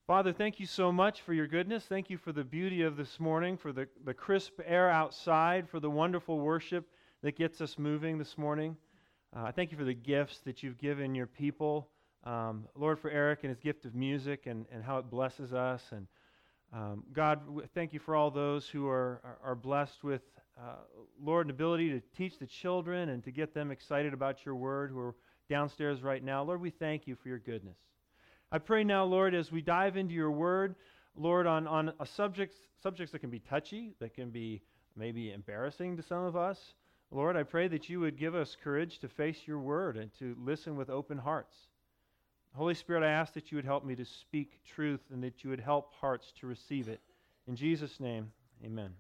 Father, thank you so much for your goodness. Thank you for the beauty of this morning, for the crisp air outside, for the wonderful worship that gets us moving this morning. I thank you for the gifts that you've given your people. Lord, for Eric and his gift of music and how it blesses us. And God, thank you for all those who are blessed with, Lord, an ability to teach the children and to get them excited about your word who are downstairs right now. Lord, we thank you for your goodness. I pray now, Lord, as we dive into your word, Lord, on subjects that can be touchy, that can be maybe embarrassing to some of us, Lord, I pray that you would give us courage to face your word and to listen with open hearts. Holy Spirit, I ask that you would help me to speak truth and that you would help hearts to receive it. In Jesus' name, amen.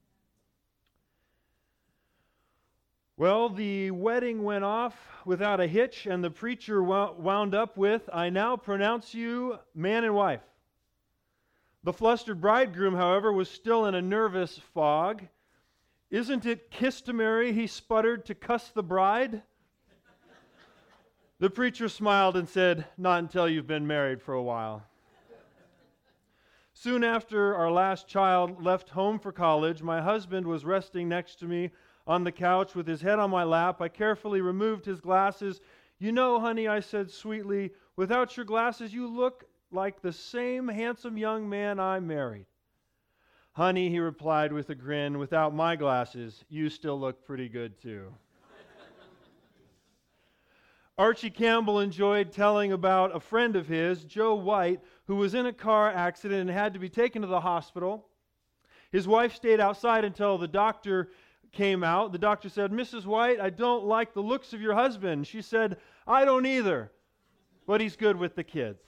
Well, the wedding went off without a hitch, and the preacher wound up with, "I now pronounce you man and wife." The flustered bridegroom, however, was still in a nervous fog. "Isn't it customary," he sputtered, "to cuss the bride?" The preacher smiled and said, "Not until you've been married for a while." Soon after our last child left home for college, my husband was resting next to me on the couch with his head on my lap. I carefully removed his glasses. "You know, honey," I said sweetly, "without your glasses you look like the same handsome young man I married." "Honey," he replied with a grin, "without my glasses you still look pretty good too." Archie Campbell enjoyed telling about a friend of his, Joe White, who was in a car accident and had to be taken to the hospital. His wife stayed outside until the doctor came out. The doctor said, "Mrs. White, I don't like the looks of your husband." She said, "I don't either, but he's good with the kids."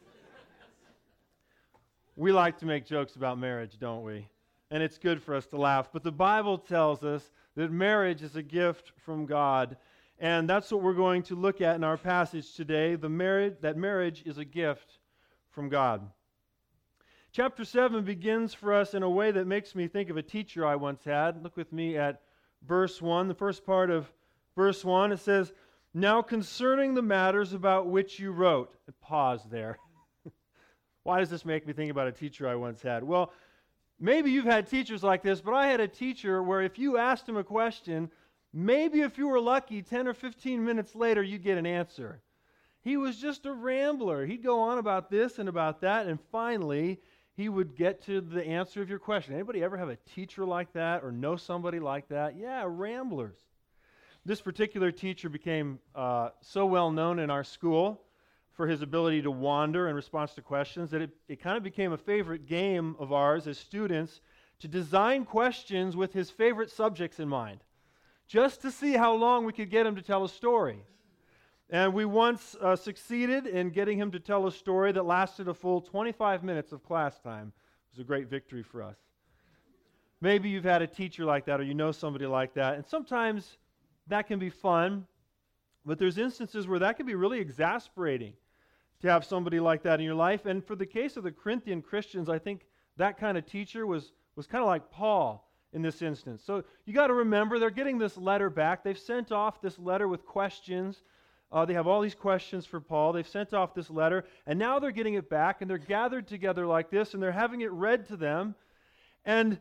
We like to make jokes about marriage, don't we? And it's good for us to laugh. But the Bible tells us that marriage is a gift from God. And that's what we're going to look at in our passage today, that marriage is a gift from God. Chapter 7 begins for us in a way that makes me think of a teacher I once had. Look with me at verse 1, the first part of verse 1. It says, "Now concerning the matters about which you wrote." Pause there. Why does this make me think about a teacher I once had? Well, maybe you've had teachers like this, but I had a teacher where if you asked him a question, maybe if you were lucky, 10 or 15 minutes later, you'd get an answer. He was just a rambler. He'd go on about this and about that, and finally, he would get to the answer of your question. Anybody ever have a teacher like that or know somebody like that? Yeah, ramblers. This particular teacher became so well known in our school for his ability to wander in response to questions that it kind of became a favorite game of ours as students to design questions with his favorite subjects in mind, just to see how long we could get him to tell a story. And we once succeeded in getting him to tell a story that lasted a full 25 minutes of class time. It was a great victory for us. Maybe you've had a teacher like that or you know somebody like that. And sometimes that can be fun, but there's instances where that can be really exasperating to have somebody like that in your life. And for the case of the Corinthian Christians, I think that kind of teacher was kind of like Paul in this instance. So you got to remember, they're getting this letter back. They've sent off this letter with questions. They have all these questions for Paul. They've sent off this letter, and now they're getting it back, and they're gathered together like this, and they're having it read to them. And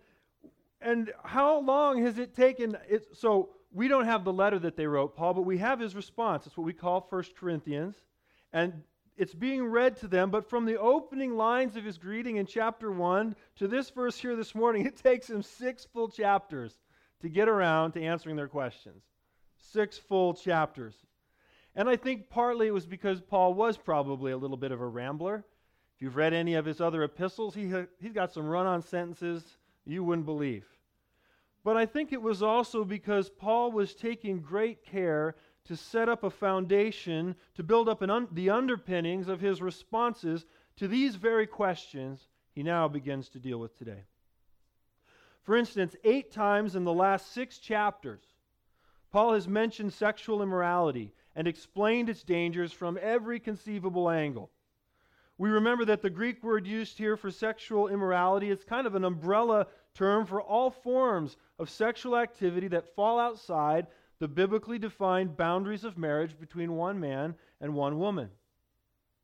how long has it taken? So we don't have the letter that they wrote, Paul, but we have his response. It's what we call 1 Corinthians. And it's being read to them, but from the opening lines of his greeting in chapter 1 to this verse here this morning, it takes him 6 full chapters to get around to answering their questions. 6 full chapters. And I think partly it was because Paul was probably a little bit of a rambler. If you've read any of his other epistles, he's got some run-on sentences you wouldn't believe. But I think it was also because Paul was taking great care to set up a foundation, to build up the underpinnings of his responses to these very questions he now begins to deal with today. For instance, 8 times in the last 6 chapters, Paul has mentioned sexual immorality and explained its dangers from every conceivable angle. We remember that the Greek word used here for sexual immorality is kind of an umbrella term for all forms of sexual activity that fall outside the biblically defined boundaries of marriage between one man and one woman.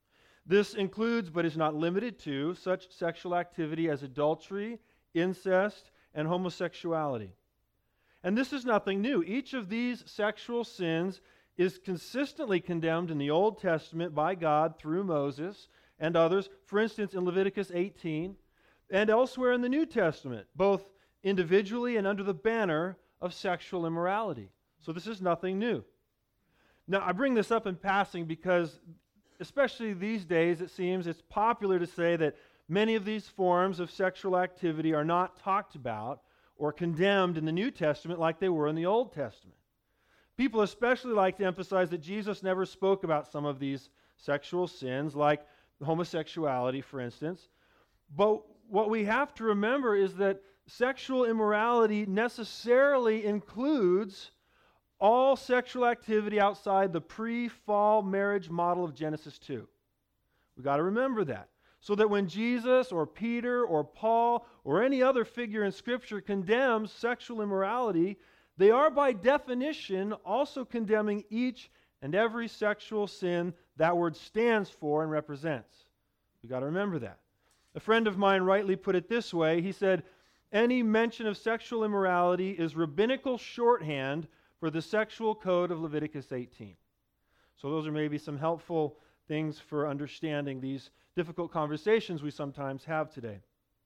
This includes, but is not limited to, such sexual activity as adultery, incest, and homosexuality. And this is nothing new. Each of these sexual sins is consistently condemned in the Old Testament by God through Moses and others, for instance, in Leviticus 18, and elsewhere in the New Testament, both individually and under the banner of sexual immorality. So this is nothing new. Now, I bring this up in passing because, especially these days, it seems it's popular to say that many of these forms of sexual activity are not talked about or condemned in the New Testament like they were in the Old Testament. People especially like to emphasize that Jesus never spoke about some of these sexual sins, like homosexuality, for instance. But what we have to remember is that sexual immorality necessarily includes all sexual activity outside the pre-fall marriage model of Genesis 2. We've got to remember that. So that when Jesus or Peter or Paul or any other figure in Scripture condemns sexual immorality, they are by definition also condemning each and every sexual sin that word stands for and represents. We've got to remember that. A friend of mine rightly put it this way. He said, any mention of sexual immorality is rabbinical shorthand for the sexual code of Leviticus 18. So those are maybe some helpful things for understanding these difficult conversations we sometimes have today.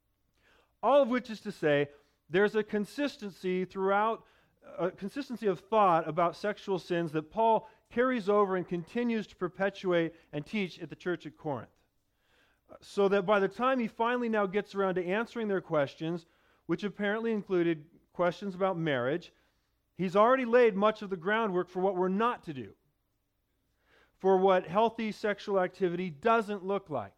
All of which is to say, there's a consistency throughout, a consistency of thought about sexual sins that Paul carries over and continues to perpetuate and teach at the church at Corinth. So that by the time he finally now gets around to answering their questions, which apparently included questions about marriage, he's already laid much of the groundwork for what we're not to do, for what healthy sexual activity doesn't look like.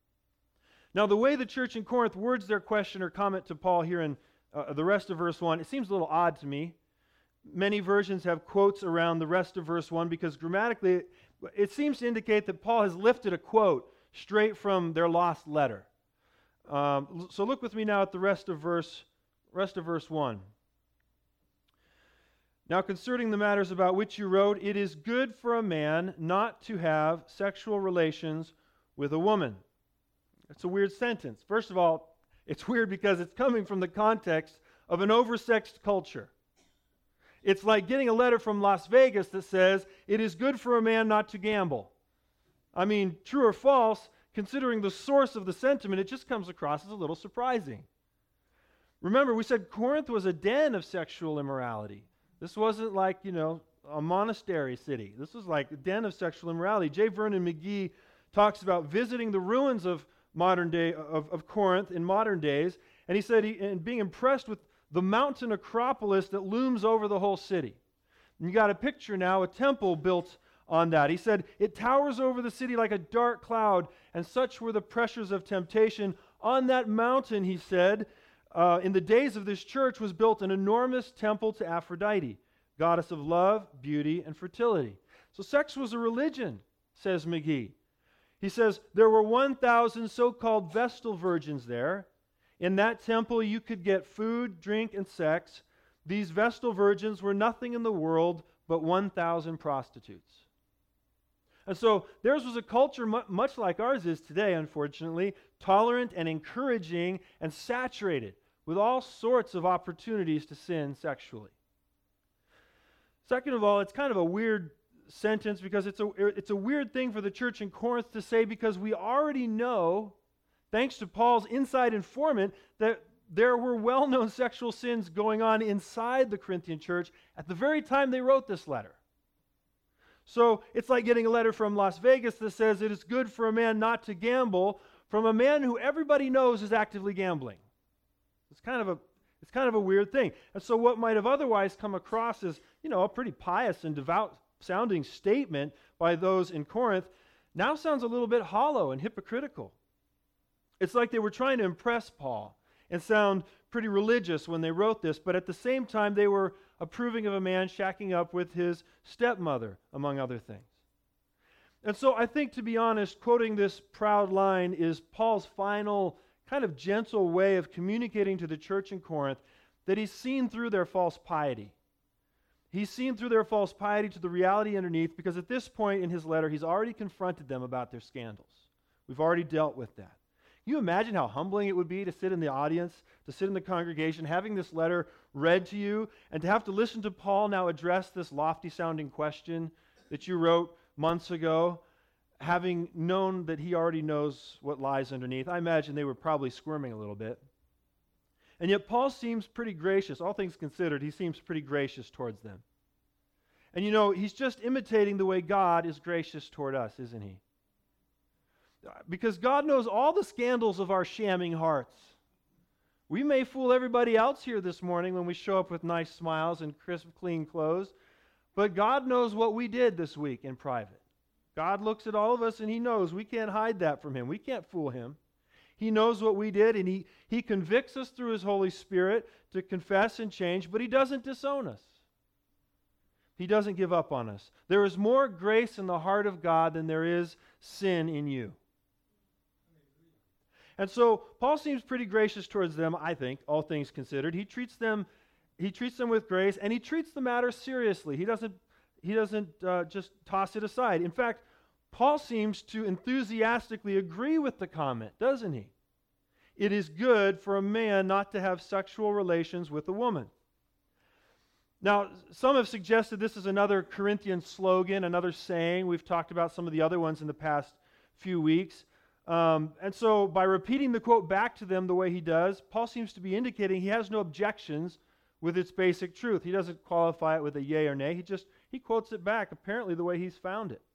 Now, the way the church in Corinth words their question or comment to Paul here in the rest of verse 1, it seems a little odd to me. Many versions have quotes around the rest of verse 1 because grammatically it seems to indicate that Paul has lifted a quote straight from their lost letter. So look with me now at the rest of verse 1. Now, concerning the matters about which you wrote, it is good for a man not to have sexual relations with a woman. It's a weird sentence. First of all, it's weird because it's coming from the context of an oversexed culture. It's like getting a letter from Las Vegas that says, it is good for a man not to gamble. I mean, true or false, considering the source of the sentiment, it just comes across as a little surprising. Remember, we said Corinth was a den of sexual immorality. This wasn't like, a monastery city. This was like a den of sexual immorality. J. Vernon McGee talks about visiting the ruins of modern day of Corinth in modern days, and he said and being impressed with the mountain Acropolis that looms over the whole city. And you got a picture now, a temple built on that. He said, it towers over the city like a dark cloud, and such were the pressures of temptation. On that mountain, he said, in the days of this church was built an enormous temple to Aphrodite, goddess of love, beauty, and fertility. So sex was a religion, says McGee. He says, there were 1,000 so-called Vestal virgins there. In that temple you could get food, drink, and sex. These Vestal virgins were nothing in the world but 1,000 prostitutes. And so theirs was a culture much like ours is today, unfortunately, tolerant and encouraging and saturated with all sorts of opportunities to sin sexually. Second of all, it's kind of a weird sentence because it's a weird thing for the church in Corinth to say because we already know, thanks to Paul's inside informant, that there were well-known sexual sins going on inside the Corinthian church at the very time they wrote this letter. So it's like getting a letter from Las Vegas that says it is good for a man not to gamble from a man who everybody knows is actively gambling. It's kind of a weird thing. And so what might have otherwise come across as, a pretty pious and devout sounding statement by those in Corinth now sounds a little bit hollow and hypocritical. It's like they were trying to impress Paul and sound pretty religious when they wrote this, but at the same time they were approving of a man shacking up with his stepmother, among other things. And so I think, to be honest, quoting this proud line is Paul's final kind of gentle way of communicating to the church in Corinth that he's seen through their false piety. He's seen through their false piety to the reality underneath, because at this point in his letter, he's already confronted them about their scandals. We've already dealt with that. Can you imagine how humbling it would be to sit in the audience, to sit in the congregation, having this letter read to you, and to have to listen to Paul now address this lofty-sounding question that you wrote months ago, having known that he already knows what lies underneath? I imagine they were probably squirming a little bit. And yet Paul seems pretty gracious. All things considered, he seems pretty gracious towards them. And you know, he's just imitating the way God is gracious toward us, isn't he? Because God knows all the scandals of our shamming hearts. We may fool everybody else here this morning when we show up with nice smiles and crisp, clean clothes, but God knows what we did this week in private. God looks at all of us and he knows. We can't hide that from him. We can't fool him. He knows what we did, and he convicts us through his Holy Spirit to confess and change, but he doesn't disown us. He doesn't give up on us. There is more grace in the heart of God than there is sin in you. And so Paul seems pretty gracious towards them, I think, all things considered. He treats them with grace, and he treats the matter seriously. He doesn't just toss it aside. In fact, Paul seems to enthusiastically agree with the comment, doesn't he? It is good for a man not to have sexual relations with a woman. Now, some have suggested this is another Corinthian slogan, another saying. We've talked about some of the other ones in the past few weeks. And so by repeating the quote back to them the way he does, Paul seems to be indicating he has no objections with its basic truth. He doesn't qualify it with a yay or nay. He quotes it back apparently the way he's found it.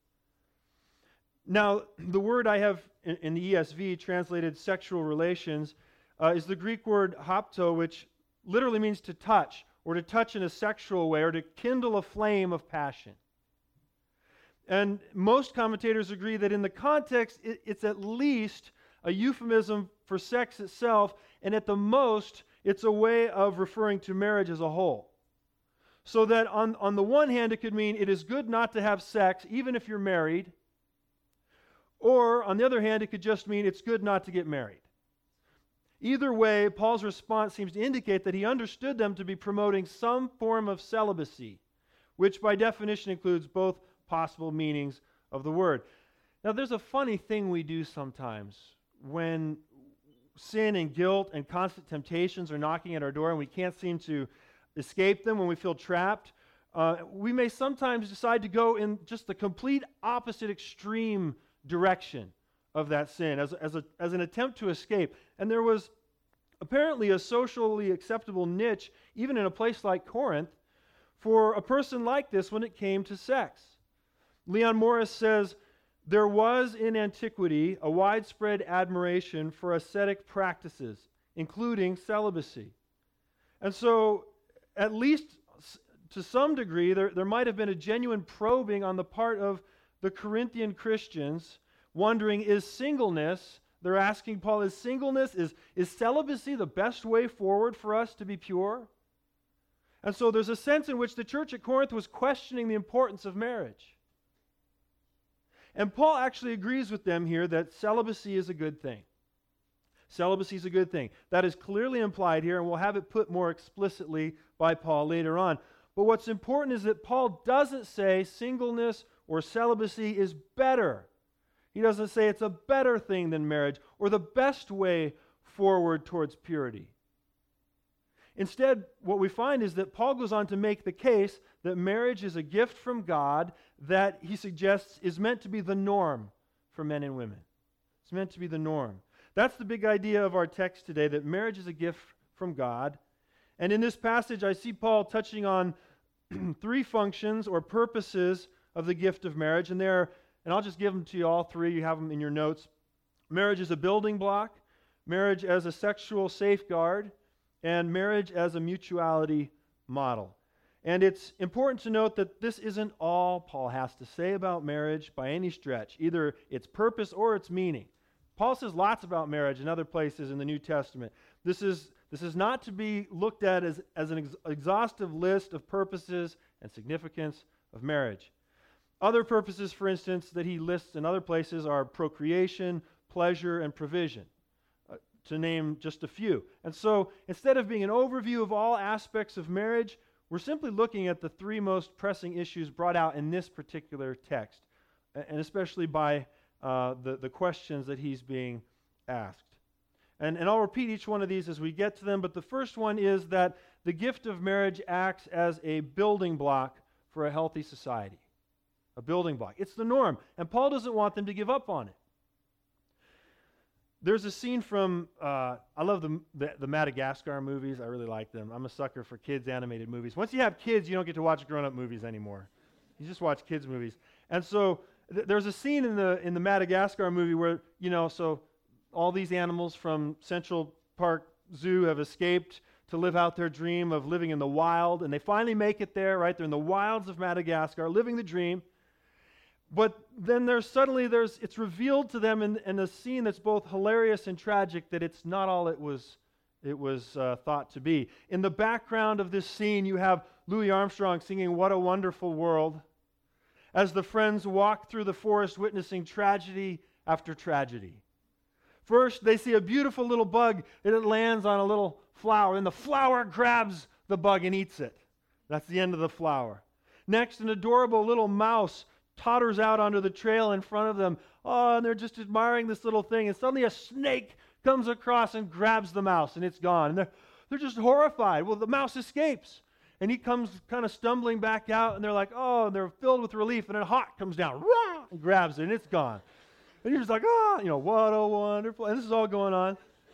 Now, the word I have in the ESV translated sexual relations is the Greek word hapto, which literally means to touch, or to touch in a sexual way, or to kindle a flame of passion. And most commentators agree that in the context, it's at least a euphemism for sex itself, and at the most, it's a way of referring to marriage as a whole. So that on the one hand, it could mean it is good not to have sex, even if you're married. Or, on the other hand, it could just mean it's good not to get married. Either way, Paul's response seems to indicate that he understood them to be promoting some form of celibacy, which by definition includes both possible meanings of the word. Now, there's a funny thing we do sometimes when sin and guilt and constant temptations are knocking at our door and we can't seem to escape them, when we feel trapped. We may sometimes decide to go in just the complete opposite extreme direction of that sin as an attempt to escape. And there was apparently a socially acceptable niche, even in a place like Corinth, for a person like this when it came to sex. Leon Morris says, there was in antiquity a widespread admiration for ascetic practices, including celibacy. And so, at least to some degree, there might have been a genuine probing on the part of the Corinthian Christians, wondering, is singleness, they're asking Paul, is celibacy the best way forward for us to be pure? And so there's a sense in which the church at Corinth was questioning the importance of marriage. And Paul actually agrees with them here that celibacy is a good thing. Celibacy is a good thing. That is clearly implied here, and we'll have it put more explicitly by Paul later on. But what's important is that Paul doesn't say singleness or celibacy is better. He doesn't say it's a better thing than marriage or the best way forward towards purity. Instead, what we find is that Paul goes on to make the case that marriage is a gift from God that he suggests is meant to be the norm for men and women. It's meant to be the norm. That's the big idea of our text today, that marriage is a gift from God. And in this passage, I see Paul touching on three functions or purposes of the gift of marriage, and I'll just give them to you all three. You have them in your notes. Marriage as a building block, marriage as a sexual safeguard, and marriage as a mutuality model. And it's important to note that this isn't all Paul has to say about marriage by any stretch, either its purpose or its meaning. Paul says lots about marriage in other places in the New Testament. This is not to be looked at as an exhaustive list of purposes and significance of marriage. Other purposes, for instance, that he lists in other places are procreation, pleasure, and provision, to name just a few. And so, instead of being an overview of all aspects of marriage, we're simply looking at the three most pressing issues brought out in this particular text, and especially by the questions that he's being asked. And I'll repeat each one of these as we get to them, but the first one is that the gift of marriage acts as a building block for a healthy society. A building block. It's the norm, and Paul doesn't want them to give up on it. There's a scene from, I love the Madagascar movies. I really like them. I'm a sucker for kids' animated movies. Once you have kids, you don't get to watch grown-up movies anymore. You just watch kids' movies. And so there's a scene in the Madagascar movie where, so all these animals from Central Park Zoo have escaped to live out their dream of living in the wild, and they finally make it there, right? They're in the wilds of Madagascar, living the dream. But then it's revealed to them in a scene that's both hilarious and tragic that it's not all it was thought to be. In the background of this scene, you have Louis Armstrong singing "What a Wonderful World" as the friends walk through the forest witnessing tragedy after tragedy. First, they see a beautiful little bug, and it lands on a little flower, and the flower grabs the bug and eats it. That's the end of the flower. Next, an adorable little mouse totters out onto the trail in front of them. Oh, and they're just admiring this little thing, and suddenly a snake comes across and grabs the mouse, and it's gone. And they're just horrified. Well, the mouse escapes, and he comes kind of stumbling back out, and they're like, oh, and they're filled with relief, and a hawk comes down, rah, and grabs it, and it's gone. And you're just like, what a wonderful, and this is all going on.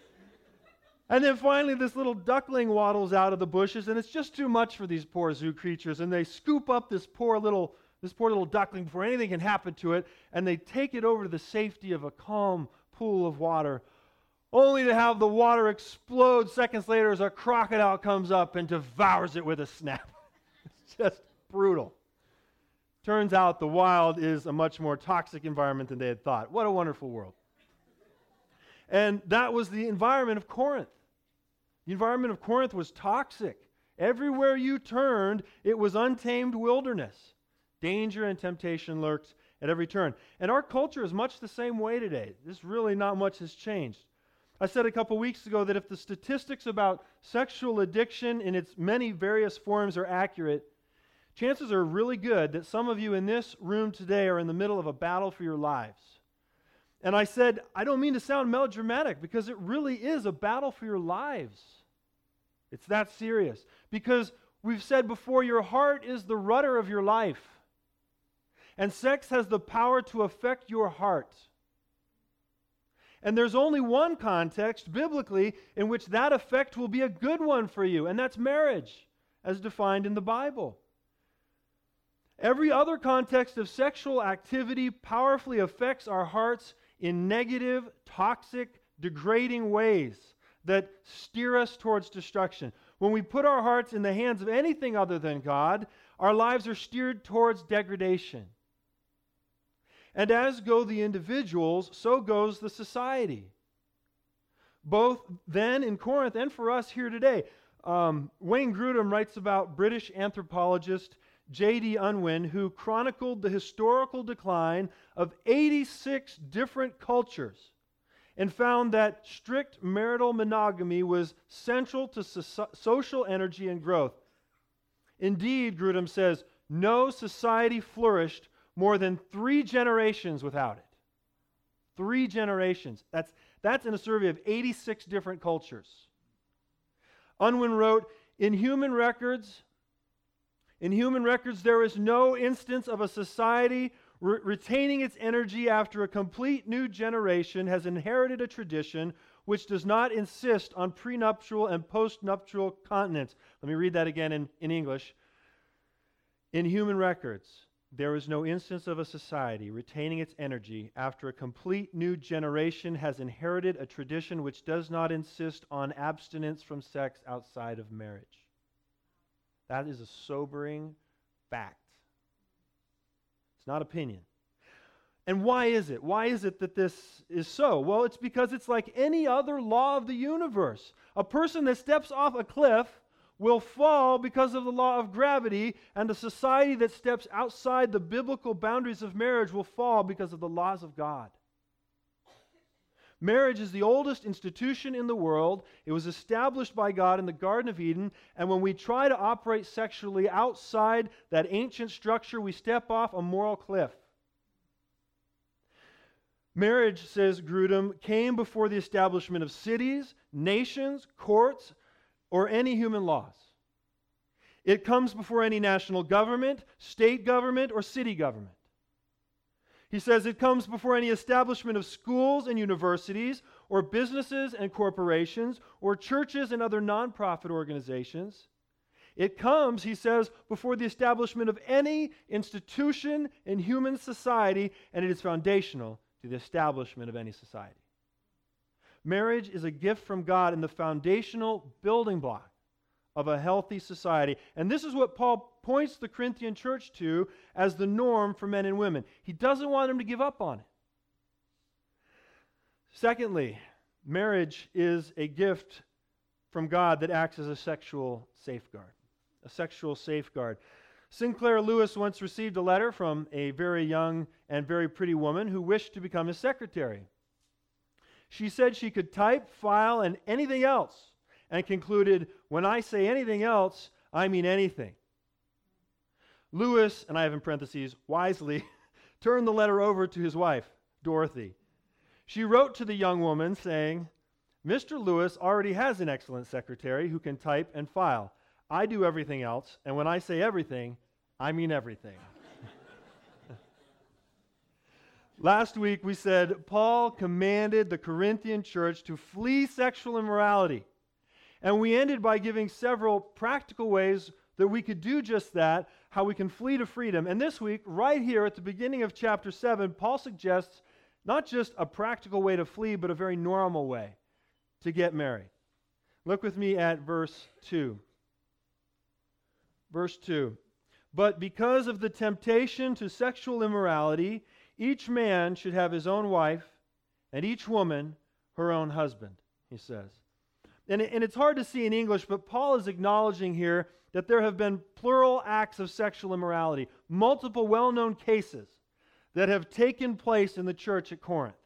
And then finally this little duckling waddles out of the bushes, and it's just too much for these poor zoo creatures, and they scoop up this poor little duckling before anything can happen to it, and they take it over to the safety of a calm pool of water, only to have the water explode seconds later as a crocodile comes up and devours it with a snap. It's just brutal. Turns out the wild is a much more toxic environment than they had thought. What a wonderful world. And that was the environment of Corinth. The environment of Corinth was toxic. Everywhere you turned, it was untamed wilderness. Danger and temptation lurked at every turn. And our culture is much the same way today. This really not much has changed. I said a couple weeks ago that if the statistics about sexual addiction in its many various forms are accurate, chances are really good that some of you in this room today are in the middle of a battle for your lives. And I said, I don't mean to sound melodramatic, because it really is a battle for your lives. It's that serious. Because we've said before, your heart is the rudder of your life. And sex has the power to affect your heart. And there's only one context, biblically, in which that effect will be a good one for you, and that's marriage, as defined in the Bible. Every other context of sexual activity powerfully affects our hearts in negative, toxic, degrading ways that steer us towards destruction. When we put our hearts in the hands of anything other than God, our lives are steered towards degradation. And as go the individuals, so goes the society. Both then in Corinth and for us here today. Wayne Grudem writes about British anthropologist J.D. Unwin, who chronicled the historical decline of 86 different cultures and found that strict marital monogamy was central to social energy and growth. Indeed, Grudem says, no society flourished more than 3 generations without it. 3 generations. That's in a survey of 86 different cultures. Unwin wrote, In human records, there is no instance of a society retaining its energy after a complete new generation has inherited a tradition which does not insist on prenuptial and postnuptial continence. Let me read that again in English. In human records, there is no instance of a society retaining its energy after a complete new generation has inherited a tradition which does not insist on abstinence from sex outside of marriage. That is a sobering fact. It's not opinion. And why is it? Why is it that this is so? Well, it's because it's like any other law of the universe. A person that steps off a cliff will fall because of the law of gravity, and a society that steps outside the biblical boundaries of marriage will fall because of the laws of God. Marriage is the oldest institution in the world. It was established by God in the Garden of Eden, and when we try to operate sexually outside that ancient structure, we step off a moral cliff. Marriage, says Grudem, came before the establishment of cities, nations, courts, or any human laws. It comes before any national government, state government, or city government. He says it comes before any establishment of schools and universities, or businesses and corporations, or churches and other nonprofit organizations. It comes, he says, before the establishment of any institution in human society, and it is foundational to the establishment of any society. Marriage is a gift from God and the foundational building block of a healthy society. And this is what Paul points the Corinthian church to as the norm for men and women. He doesn't want them to give up on it. Secondly, marriage is a gift from God that acts as a sexual safeguard. A sexual safeguard. Sinclair Lewis once received a letter from a very young and very pretty woman who wished to become his secretary. She said she could type, file, and anything else, and concluded, "When I say anything else, I mean anything." Lewis, and I have in parentheses, wisely, turned the letter over to his wife, Dorothy. She wrote to the young woman saying, "Mr. Lewis already has an excellent secretary who can type and file. I do everything else, and when I say everything, I mean everything." Last week we said Paul commanded the Corinthian church to flee sexual immorality. And we ended by giving several practical ways that we could do just that, how we can flee to freedom. And this week, right here at the beginning of chapter 7, Paul suggests not just a practical way to flee, but a very normal way to get married. Look with me at verse 2. Verse 2. "But because of the temptation to sexual immorality, each man should have his own wife, and each woman her own husband," he says. And it's hard to see in English, but Paul is acknowledging here that there have been plural acts of sexual immorality, multiple well-known cases that have taken place in the church at Corinth.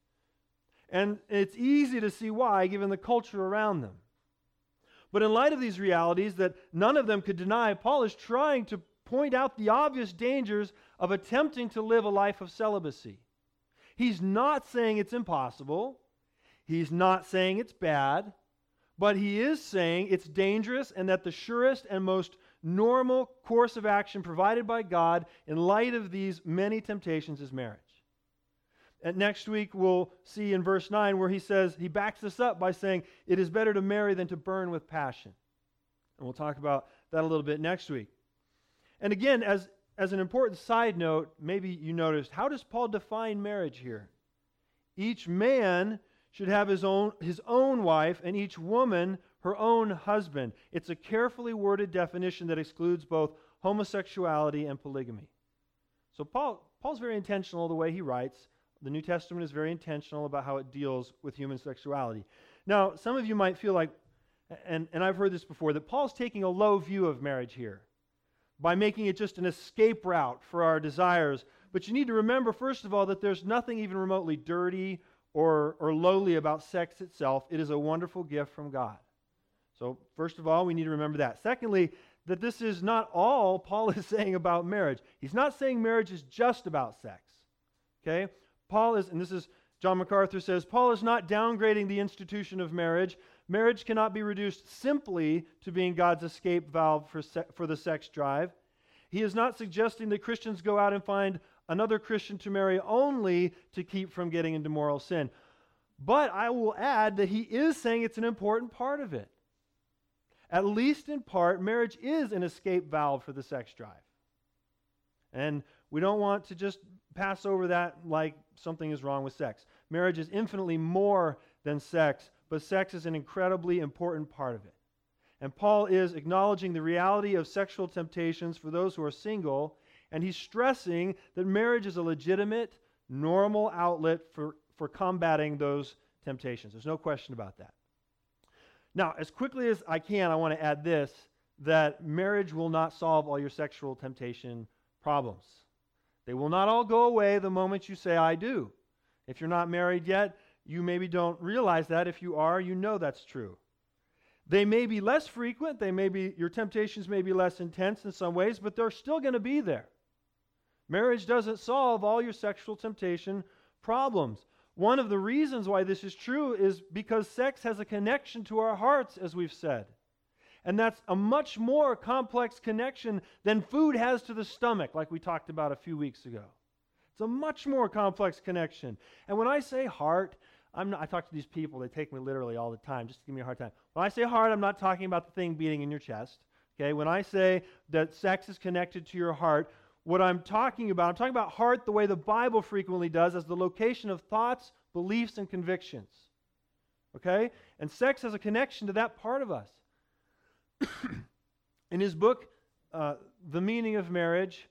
And it's easy to see why, given the culture around them. But in light of these realities that none of them could deny, Paul is trying to point out the obvious dangers of attempting to live a life of celibacy. He's not saying it's impossible. He's not saying it's bad. But he is saying it's dangerous and that the surest and most normal course of action provided by God in light of these many temptations is marriage. And next week we'll see in verse 9 where he says, he backs this up by saying, it is better to marry than to burn with passion. And we'll talk about that a little bit next week. And again, as an important side note, maybe you noticed, how does Paul define marriage here? Each man should have his own wife, and each woman her own husband. It's a carefully worded definition that excludes both homosexuality and polygamy. So Paul's very intentional the way he writes. The New Testament is very intentional about how it deals with human sexuality. Now, some of you might feel like, and I've heard this before, that Paul's taking a low view of marriage here by making it just an escape route for our desires. But you need to remember, first of all, that there's nothing even remotely dirty or lowly about sex itself. It is a wonderful gift from God. So first of all, we need to remember that. Secondly, that this is not all Paul is saying about marriage. He's not saying marriage is just about sex. Okay? Paul is, and this is, John MacArthur says, Paul is not downgrading the institution of marriage. Marriage cannot be reduced simply to being God's escape valve for the sex drive. He is not suggesting that Christians go out and find another Christian to marry only to keep from getting into moral sin. But I will add that he is saying it's an important part of it. At least in part, marriage is an escape valve for the sex drive. And we don't want to just pass over that like something is wrong with sex. Marriage is infinitely more than sex, but sex is an incredibly important part of it. And Paul is acknowledging the reality of sexual temptations for those who are single, and he's stressing that marriage is a legitimate, normal outlet for combating those temptations. There's no question about that. Now, as quickly as I can, I want to add this, that marriage will not solve all your sexual temptation problems. They will not all go away the moment you say, I do. If you're not married yet, you maybe don't realize that. If you are, you know that's true. They may be less frequent, your temptations may be less intense in some ways, but they're still going to be there. Marriage doesn't solve all your sexual temptation problems. One of the reasons why this is true is because sex has a connection to our hearts, as we've said. And that's a much more complex connection than food has to the stomach, like we talked about a few weeks ago. It's a much more complex connection. And when I say heart, I talk to these people, they take me literally all the time, just to give me a hard time. When I say heart, I'm not talking about the thing beating in your chest. Okay? When I say that sex is connected to your heart, what I'm talking about heart the way the Bible frequently does, as the location of thoughts, beliefs, and convictions. Okay? And sex has a connection to that part of us. In his book, The Meaning of Marriage,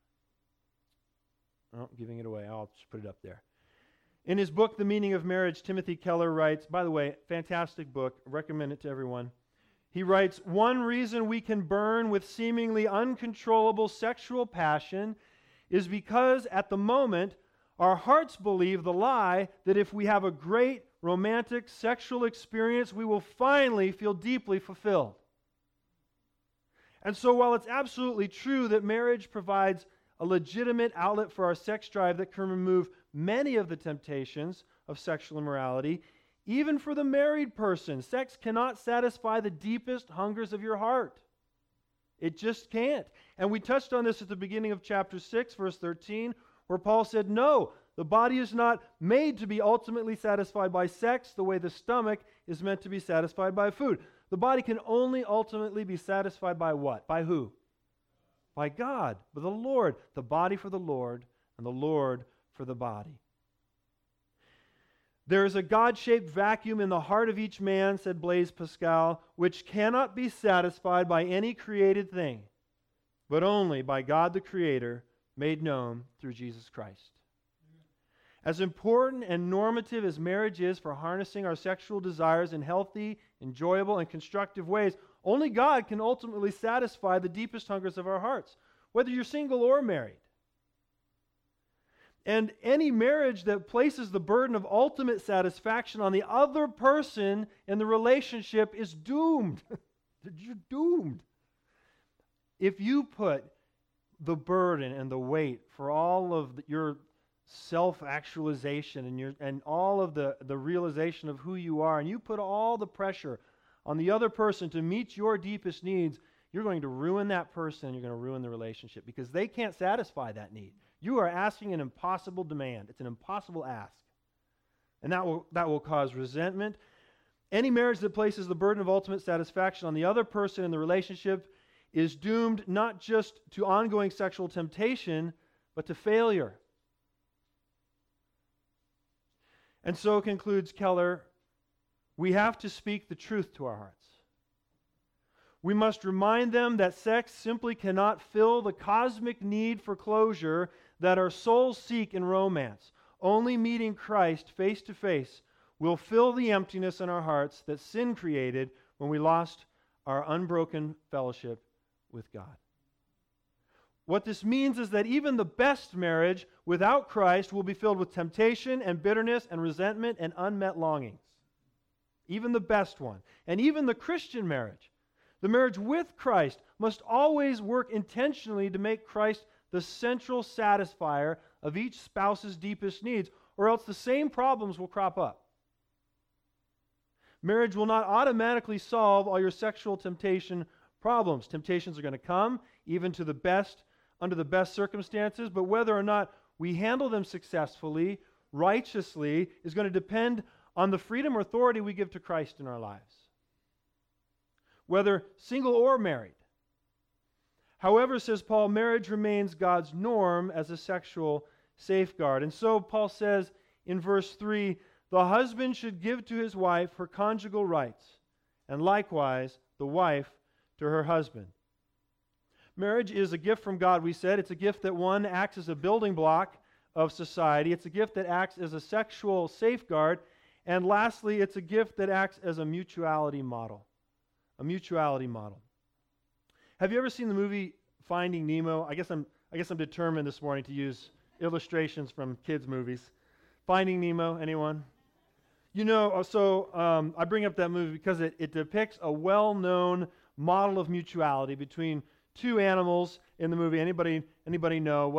I'm giving it away, I'll just put it up there. In his book, The Meaning of Marriage, Timothy Keller writes, by the way, fantastic book, I recommend it to everyone. He writes, one reason we can burn with seemingly uncontrollable sexual passion is because at the moment our hearts believe the lie that if we have a great romantic sexual experience, we will finally feel deeply fulfilled. And so while it's absolutely true that marriage provides a legitimate outlet for our sex drive that can remove many of the temptations of sexual immorality, even for the married person, sex cannot satisfy the deepest hungers of your heart. It just can't. And we touched on this at the beginning of chapter 6, verse 13, where Paul said, no, the body is not made to be ultimately satisfied by sex the way the stomach is meant to be satisfied by food. The body can only ultimately be satisfied by what? By who? By God, by the Lord. The body for the Lord, and the Lord for the body. There is a God-shaped vacuum in the heart of each man, said Blaise Pascal, which cannot be satisfied by any created thing, but only by God the Creator, made known through Jesus Christ. As important and normative as marriage is for harnessing our sexual desires in healthy, enjoyable, and constructive ways, only God can ultimately satisfy the deepest hungers of our hearts, whether you're single or married. And any marriage that places the burden of ultimate satisfaction on the other person in the relationship is doomed. You're doomed. If you put the burden and the weight for all of your self-actualization and all of the realization of who you are, and you put all the pressure on the other person to meet your deepest needs, you're going to ruin that person, you're going to ruin the relationship, because they can't satisfy that need. You are asking an impossible demand. It's an impossible ask. And that will cause resentment. Any marriage that places the burden of ultimate satisfaction on the other person in the relationship is doomed not just to ongoing sexual temptation, but to failure. And so concludes Keller, we have to speak the truth to our hearts. We must remind them that sex simply cannot fill the cosmic need for closure that our souls seek in romance. Only meeting Christ face to face will fill the emptiness in our hearts that sin created when we lost our unbroken fellowship with God. What this means is that even the best marriage without Christ will be filled with temptation and bitterness and resentment and unmet longings. Even the best one. And even the Christian marriage. The marriage with Christ must always work intentionally to make Christ the central satisfier of each spouse's deepest needs, or else the same problems will crop up. Marriage will not automatically solve all your sexual temptation problems. Temptations are going to come, even to the best, under the best circumstances, but whether or not we handle them successfully, righteously, is going to depend on the freedom or authority we give to Christ in our lives. Whether single or married. However, says Paul, marriage remains God's norm as a sexual safeguard. And so Paul says in verse 3, the husband should give to his wife her conjugal rights, and likewise the wife to her husband. Marriage is a gift from God, we said. It's a gift that, one, acts as a building block of society. It's a gift that acts as a sexual safeguard. And lastly, it's a gift that acts as a mutuality model. A mutuality model. Have you ever seen the movie Finding Nemo? I guess I'm determined this morning to use illustrations from kids' movies. Finding Nemo, anyone? You know, so I bring up that movie because it depicts a well-known model of mutuality between two animals in the movie. Anybody know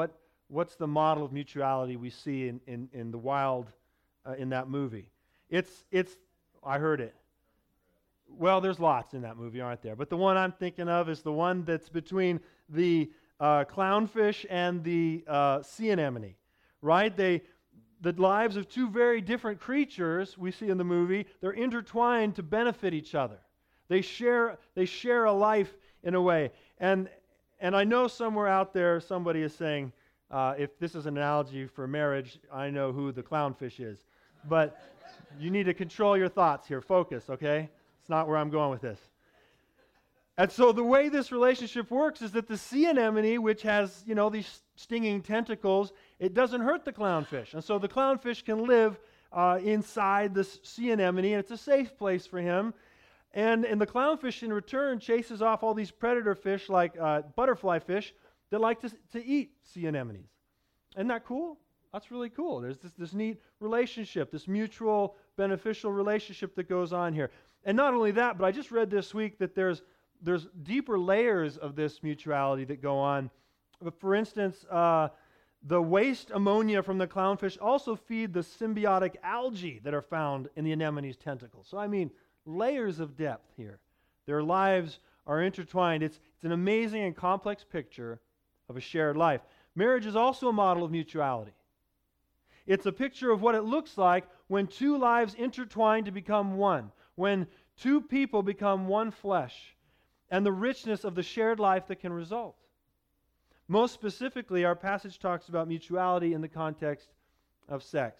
what's the model of mutuality we see in the wild in that movie? It's I heard it. Well, there's lots in that movie, aren't there? But the one I'm thinking of is the one that's between the clownfish and the sea anemone, right? The lives of two very different creatures we see in the movie, they're intertwined to benefit each other. They share a life in a way. And I know somewhere out there somebody is saying, if this is an analogy for marriage, I know who the clownfish is. But you need to control your thoughts here. Focus, okay? It's not where I'm going with this. And so the way this relationship works is that the sea anemone, which has, these stinging tentacles, it doesn't hurt the clownfish. And so the clownfish can live inside this sea anemone, and it's a safe place for him. And the clownfish, in return, chases off all these predator fish like butterfly fish that like to eat sea anemones. Isn't that cool? That's really cool. There's this neat relationship, this mutual beneficial relationship that goes on here. And not only that, but I just read this week that there's deeper layers of this mutuality that go on. But for instance, the waste ammonia from the clownfish also feed the symbiotic algae that are found in the anemone's tentacles. So I mean, layers of depth here. Their lives are intertwined. It's an amazing and complex picture of a shared life. Marriage is also a model of mutuality. It's a picture of what it looks like when two lives intertwine to become one, when two people become one flesh, and the richness of the shared life that can result. Most specifically, our passage talks about mutuality in the context of sex.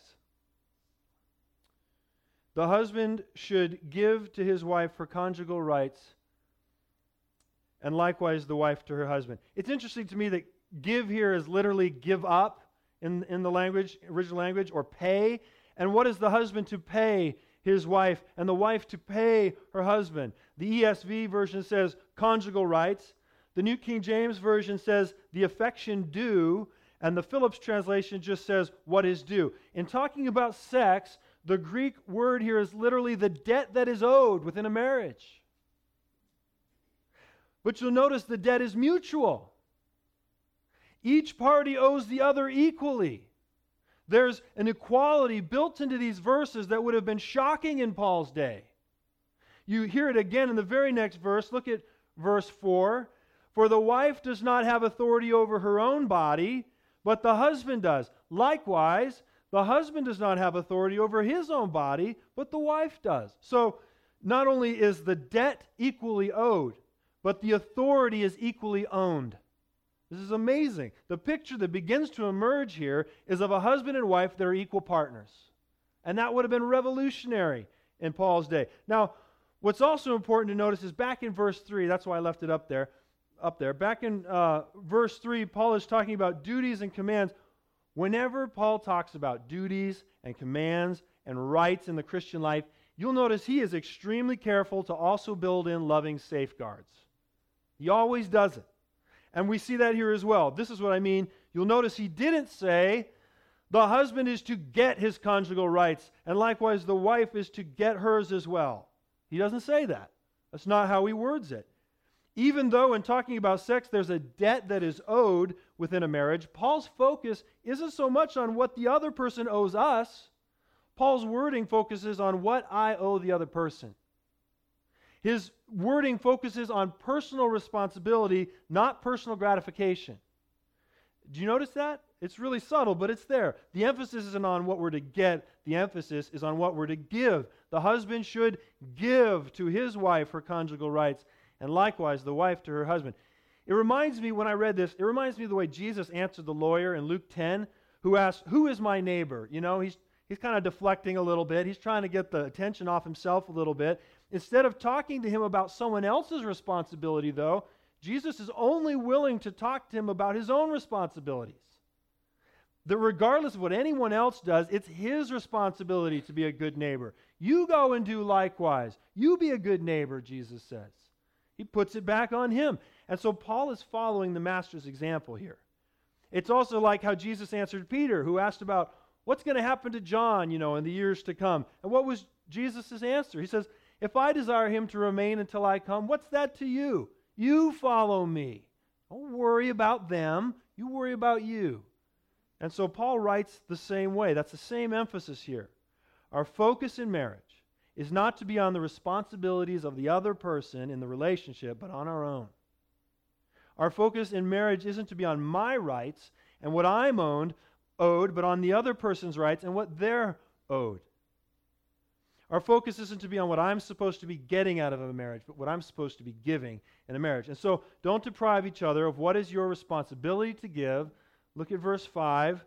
The husband should give to his wife her conjugal rights, and likewise the wife to her husband. It's interesting to me that give here is literally give up in the language, original language, or pay. And what is the husband to pay his wife, and the wife to pay her husband? The ESV version says conjugal rights. The New King James Version says the affection due, and the Phillips translation just says what is due. In talking about sex, the Greek word here is literally the debt that is owed within a marriage. But you'll notice the debt is mutual. Each party owes the other equally. There's an equality built into these verses that would have been shocking in Paul's day. You hear it again in the very next verse. Look at verse 4. For the wife does not have authority over her own body, but the husband does. Likewise, the husband does not have authority over his own body, but the wife does. So not only is the debt equally owed, but the authority is equally owned. This is amazing. The picture that begins to emerge here is of a husband and wife that are equal partners. And that would have been revolutionary in Paul's day. Now, what's also important to notice is back in verse 3, that's why I left it up there. Back in verse 3, Paul is talking about duties and commands. Whenever Paul talks about duties and commands and rights in the Christian life, you'll notice he is extremely careful to also build in loving safeguards. He always does it. And we see that here as well. This is what I mean. You'll notice he didn't say the husband is to get his conjugal rights, and likewise the wife is to get hers as well. He doesn't say that. That's not how he words it. Even though in talking about sex there's a debt that is owed within a marriage, Paul's focus isn't so much on what the other person owes us. Paul's wording focuses on what I owe the other person. His wording focuses on personal responsibility, not personal gratification. Do you notice that? It's really subtle, but it's there. The emphasis isn't on what we're to get. The emphasis is on what we're to give. The husband should give to his wife her conjugal rights, and likewise the wife to her husband. It reminds me, when I read this, it reminds me of the way Jesus answered the lawyer in Luke 10, who asked, "Who is my neighbor?" He's kind of deflecting a little bit. He's trying to get the attention off himself a little bit. Instead of talking to him about someone else's responsibility, though, Jesus is only willing to talk to him about his own responsibilities. That regardless of what anyone else does, it's his responsibility to be a good neighbor. You go and do likewise. You be a good neighbor, Jesus says. He puts it back on him. And so Paul is following the master's example here. It's also like how Jesus answered Peter, who asked about what's going to happen to John, in the years to come. And what was Jesus' answer? He says, if I desire him to remain until I come, what's that to you? You follow me. Don't worry about them. You worry about you. And so Paul writes the same way. That's the same emphasis here. Our focus in marriage is not to be on the responsibilities of the other person in the relationship, but on our own. Our focus in marriage isn't to be on my rights and what I'm owed, but on the other person's rights and what they're owed. Our focus isn't to be on what I'm supposed to be getting out of a marriage, but what I'm supposed to be giving in a marriage. And so don't deprive each other of what is your responsibility to give. Look at verse 5.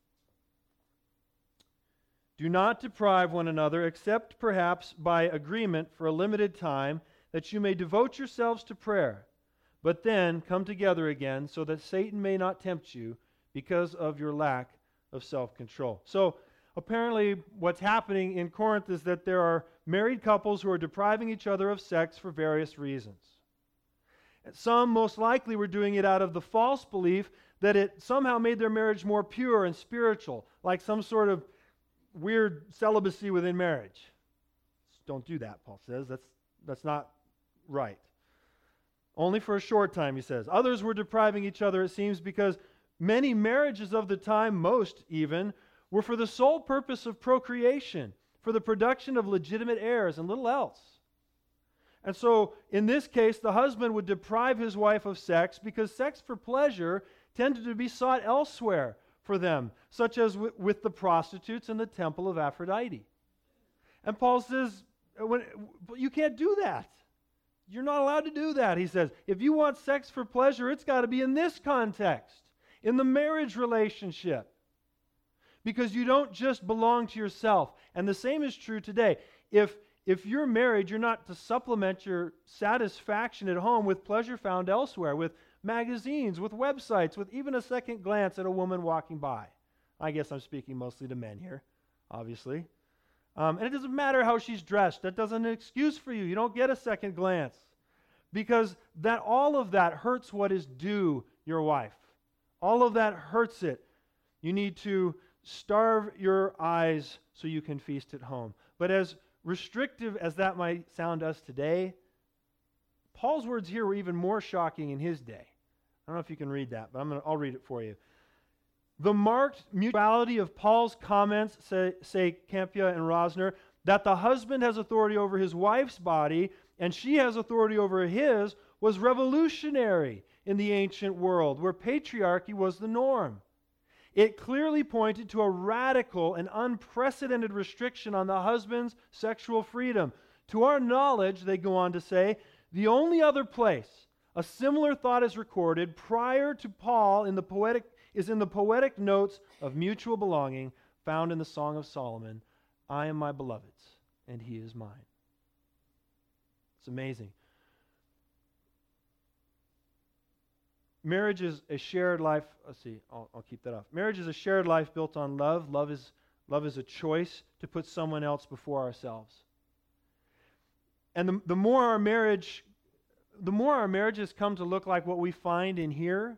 Do not deprive one another, except perhaps by agreement for a limited time, that you may devote yourselves to prayer. But then come together again, so that Satan may not tempt you because of your lack of self-control. So apparently what's happening in Corinth is that there are married couples who are depriving each other of sex for various reasons. And some most likely were doing it out of the false belief that it somehow made their marriage more pure and spiritual, like some sort of weird celibacy within marriage. Don't do that, Paul says. That's not right. Only for a short time, he says. Others were depriving each other, it seems, because many marriages of the time, most even, were for the sole purpose of procreation, for the production of legitimate heirs and little else. And so, in this case, the husband would deprive his wife of sex because sex for pleasure tended to be sought elsewhere for them, such as with the prostitutes in the temple of Aphrodite. And Paul says, you can't do that. You're not allowed to do that, he says. If you want sex for pleasure, it's got to be in this context, in the marriage relationship. Because you don't just belong to yourself. And the same is true today. If you're married, you're not to supplement your satisfaction at home with pleasure found elsewhere, with magazines, with websites, with even a second glance at a woman walking by. I guess I'm speaking mostly to men here, obviously. And it doesn't matter how she's dressed. That doesn't an excuse for you. You don't get a second glance. Because all of that hurts what is due your wife. All of that hurts it. You need to starve your eyes so you can feast at home. But as restrictive as that might sound to us today, Paul's words here were even more shocking in his day. I don't know if you can read that, but I'll read it for you. The marked mutuality of Paul's comments, say Campia and Rosner, that the husband has authority over his wife's body and she has authority over his, was revolutionary in the ancient world where patriarchy was the norm. It clearly pointed to a radical and unprecedented restriction on the husband's sexual freedom. To our knowledge, they go on to say, the only other place a similar thought is recorded prior to Paul in the poetic notes of mutual belonging found in the Song of Solomon. I am my beloved's, and he is mine. It's amazing. Marriage is a shared life. Let's see, I'll keep that off. Marriage is a shared life built on love. Love is a choice to put someone else before ourselves. And the more our marriages come to look like what we find in here,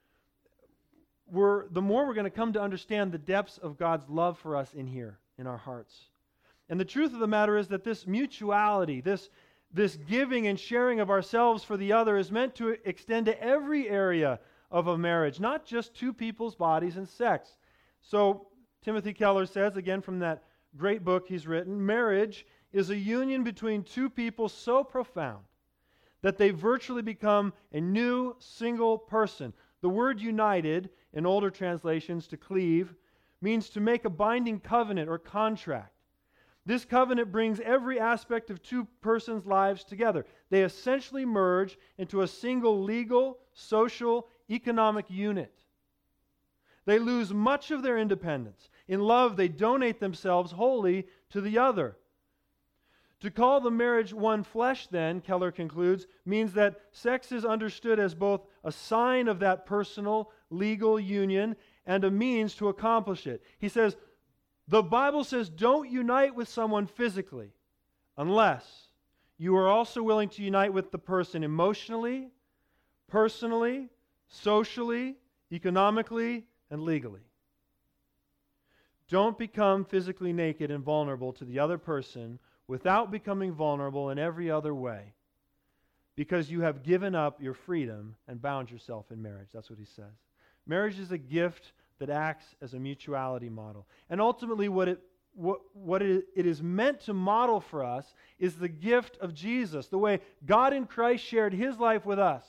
the more we're going to come to understand the depths of God's love for us in here, in our hearts. And the truth of the matter is that this mutuality, this giving and sharing of ourselves for the other is meant to extend to every area of a marriage, not just two people's bodies and sex. So Timothy Keller says, again from that great book he's written, marriage is a union between two people so profound that they virtually become a new single person. The word united, in older translations to cleave, means to make a binding covenant or contract. This covenant brings every aspect of two persons' lives together. They essentially merge into a single legal, social, economic unit. They lose much of their independence. In love, they donate themselves wholly to the other. To call the marriage one flesh, then, Keller concludes, means that sex is understood as both a sign of that personal, legal union and a means to accomplish it. He says, the Bible says don't unite with someone physically unless you are also willing to unite with the person emotionally, personally, socially, economically, and legally. Don't become physically naked and vulnerable to the other person without becoming vulnerable in every other way, because you have given up your freedom and bound yourself in marriage. That's what he says. Marriage is a gift that acts as a mutuality model. And ultimately what it is meant to model for us is the gift of Jesus, the way God in Christ shared his life with us.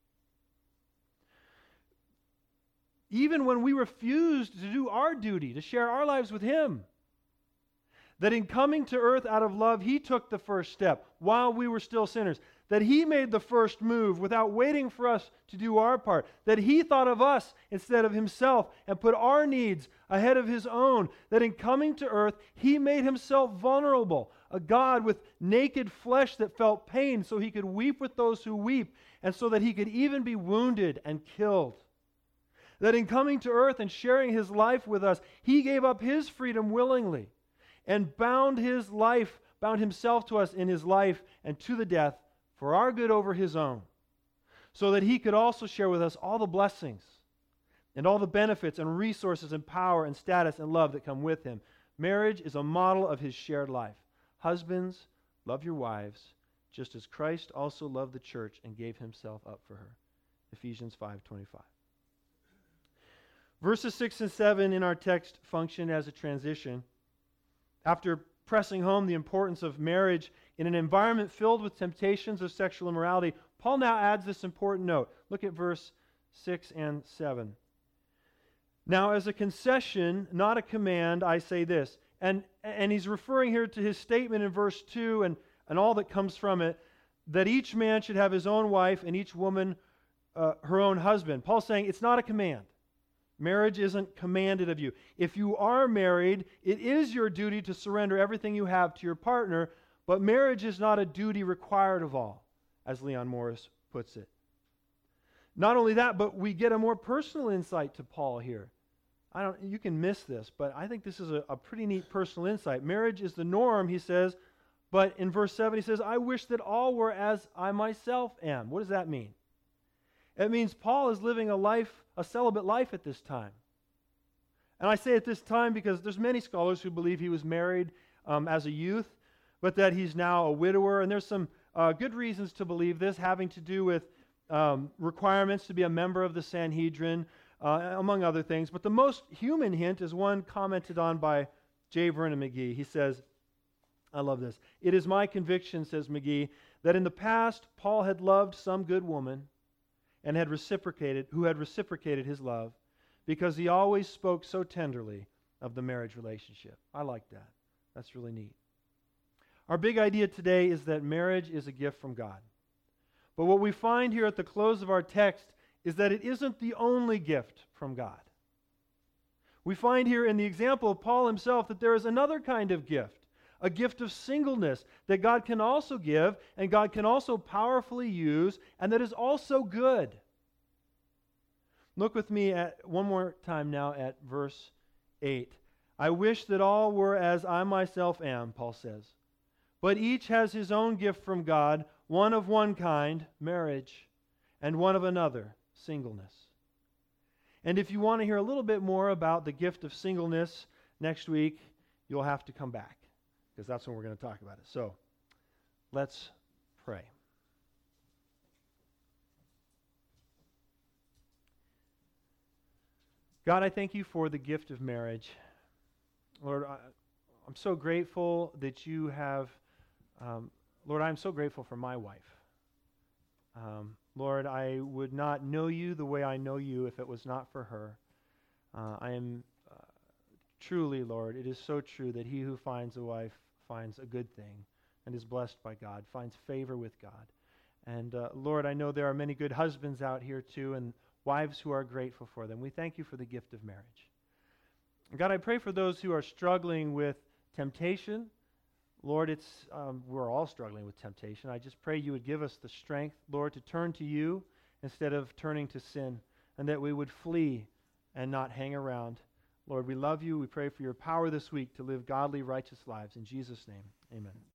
Even when we refused to do our duty, to share our lives with him. That in coming to earth out of love, he took the first step while we were still sinners. That he made the first move without waiting for us to do our part. That he thought of us instead of himself and put our needs ahead of his own. That in coming to earth, he made himself vulnerable. A God with naked flesh that felt pain so he could weep with those who weep and so that he could even be wounded and killed. That in coming to earth and sharing his life with us, he gave up his freedom willingly and bound himself to us in his life and to the death for our good over his own, so that he could also share with us all the blessings and all the benefits and resources and power and status and love that come with him. Marriage is a model of his shared life. Husbands, love your wives, just as Christ also loved the church and gave himself up for her. Ephesians 5:25. Verses 6 and 7 in our text function as a transition. After pressing home the importance of marriage in an environment filled with temptations of sexual immorality, Paul now adds this important note. Look at verse 6 and 7. Now, as a concession, not a command, I say this. And he's referring here to his statement in verse 2 and all that comes from it, that each man should have his own wife and each woman her own husband. Paul's saying it's not a command. Marriage isn't commanded of you. If you are married, it is your duty to surrender everything you have to your partner, but marriage is not a duty required of all, as Leon Morris puts it. Not only that, but we get a more personal insight to Paul here. You can miss this, but I think this is a pretty neat personal insight. Marriage is the norm, he says, but in verse 7 he says, I wish that all were as I myself am. What does that mean? It means Paul is living a celibate life at this time. And I say at this time because there's many scholars who believe he was married as a youth, but that he's now a widower. And there's some good reasons to believe this, having to do with requirements to be a member of the Sanhedrin, among other things. But the most human hint is one commented on by J. Vernon McGee. He says, I love this. It is my conviction, says McGee, that in the past Paul had loved some good woman and who had reciprocated his love, because he always spoke so tenderly of the marriage relationship. I like that. That's really neat. Our big idea today is that marriage is a gift from God. But what we find here at the close of our text is that it isn't the only gift from God. We find here in the example of Paul himself that there is another kind of gift, a gift of singleness that God can also give and God can also powerfully use, and that is also good. Look with me at one more time now at verse 8. I wish that all were as I myself am, Paul says. But each has his own gift from God, one of one kind, marriage, and one of another, singleness. And if you want to hear a little bit more about the gift of singleness next week, you'll have to come back, because that's when we're going to talk about it. So, let's pray. God, I thank you for the gift of marriage. Lord, I'm so grateful that you have, Lord, I'm so grateful for my wife. Lord, I would not know you the way I know you if it was not for her. I am truly, Lord, it is so true that he who finds a wife finds a good thing and is blessed by God, finds favor with God. And Lord, I know there are many good husbands out here too, and wives who are grateful for them. We thank you for the gift of marriage. God, I pray for those who are struggling with temptation. Lord, we're all struggling with temptation. I just pray you would give us the strength, Lord, to turn to you instead of turning to sin, and that we would flee and not hang around. Lord, we love you. We pray for your power this week to live godly, righteous lives. In Jesus' name, amen.